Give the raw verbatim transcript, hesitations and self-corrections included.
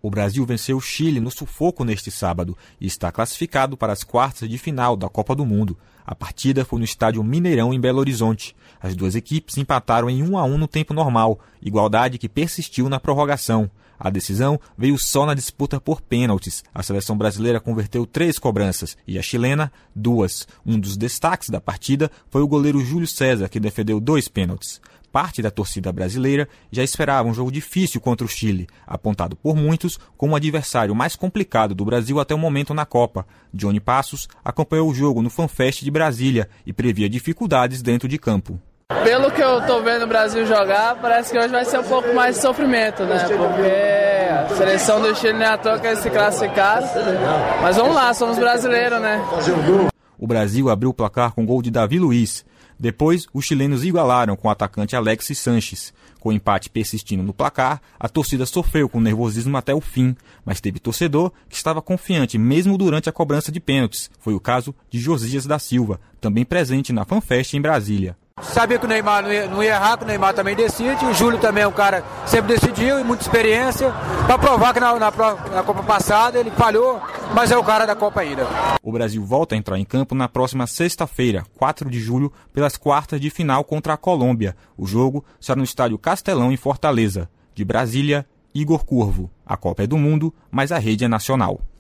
O Brasil venceu o Chile no sufoco neste sábado e está classificado para as quartas de final da Copa do Mundo. A partida foi no estádio Mineirão, em Belo Horizonte. As duas equipes empataram em um a um no tempo normal, igualdade que persistiu na prorrogação. A decisão veio só na disputa por pênaltis. A seleção brasileira converteu três cobranças e a chilena, duas. Um dos destaques da partida foi o goleiro Júlio César, que defendeu dois pênaltis. Parte da torcida brasileira já esperava um jogo difícil contra o Chile, apontado por muitos como o adversário mais complicado do Brasil até o momento na Copa. Johnny Passos acompanhou o jogo no FanFest de Brasília e previa dificuldades dentro de campo. Pelo que eu tô vendo o Brasil jogar, parece que hoje vai ser um pouco mais de sofrimento, né? Porque a seleção do Chile não é à toa que eles se classificaram. Mas vamos lá, somos brasileiros, né? O Brasil abriu o placar com gol de Davi Luiz. Depois, os chilenos igualaram com o atacante Alexis Sanches. Com o empate persistindo no placar, a torcida sofreu com nervosismo até o fim, mas teve torcedor que estava confiante mesmo durante a cobrança de pênaltis. Foi o caso de Josias da Silva, também presente na FanFest em Brasília. Sabia que o Neymar não ia, não ia errar, que o Neymar também decide, o Júlio também é um cara que sempre decidiu e muita experiência, para provar que na, na, na Copa passada ele falhou, mas é o cara da Copa ainda. O Brasil volta a entrar em campo na próxima sexta-feira, quatro de julho, pelas quartas de final contra a Colômbia. O jogo será no estádio Castelão, em Fortaleza. De Brasília, Igor Curvo. A Copa é do Mundo, mas a rede é nacional.